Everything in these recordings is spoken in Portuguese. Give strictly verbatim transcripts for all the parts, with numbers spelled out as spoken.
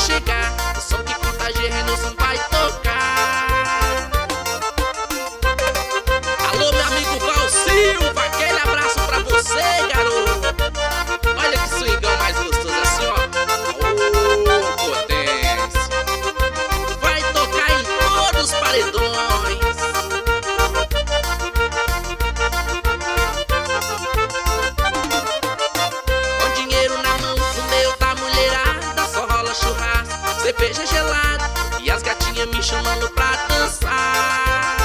chegar. O som que contagia, Renilson vai tocar. Alô, meu amigo Val Silva, aquele abraço pra você, garoto. Olha que swingão mais gostoso assim, ó. Ô, potência. Vai tocar em todos os paredões. Com dinheiro na mão, no meio da mulherada, só rola churrasco, cerveja gelada e as gatinhas me chamando pra dançar.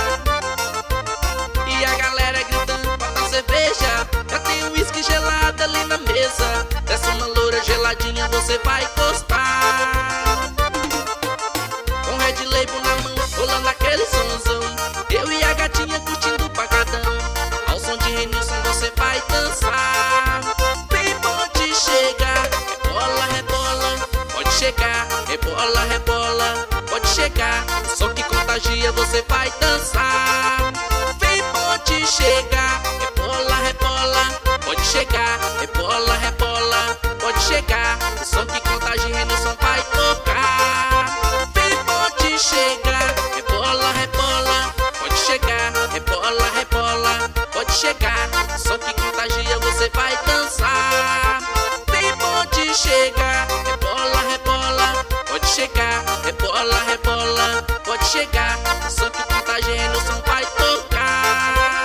E a galera gritando pra dar cerveja, já tem um uísque gelado ali na mesa. Desce uma loura geladinha, você vai gostar. Com Red Label na mão, rolando aquele sonzão, eu e a gatinha curtindo o pancadão. Ao som de Renilson você vai dançar. Bem pode chegar, rebola, rebola, pode chegar, rebola, rebola, pode chegar. Só que contagia, você vai dançar. Vem pode chegar, rebola, rebola, pode chegar, rebola, rebola, pode chegar. O som que contagia, Renilson vai tocar. Vem pode chegar, rebola, rebola, pode chegar, rebola, rebola, pode chegar. O som que contagia, você vai dançar. Vem pode chegar, rebola, rebola, pode chegar, rebola, rebola, pode chegar. O som que contagia, Renilson vai tocar.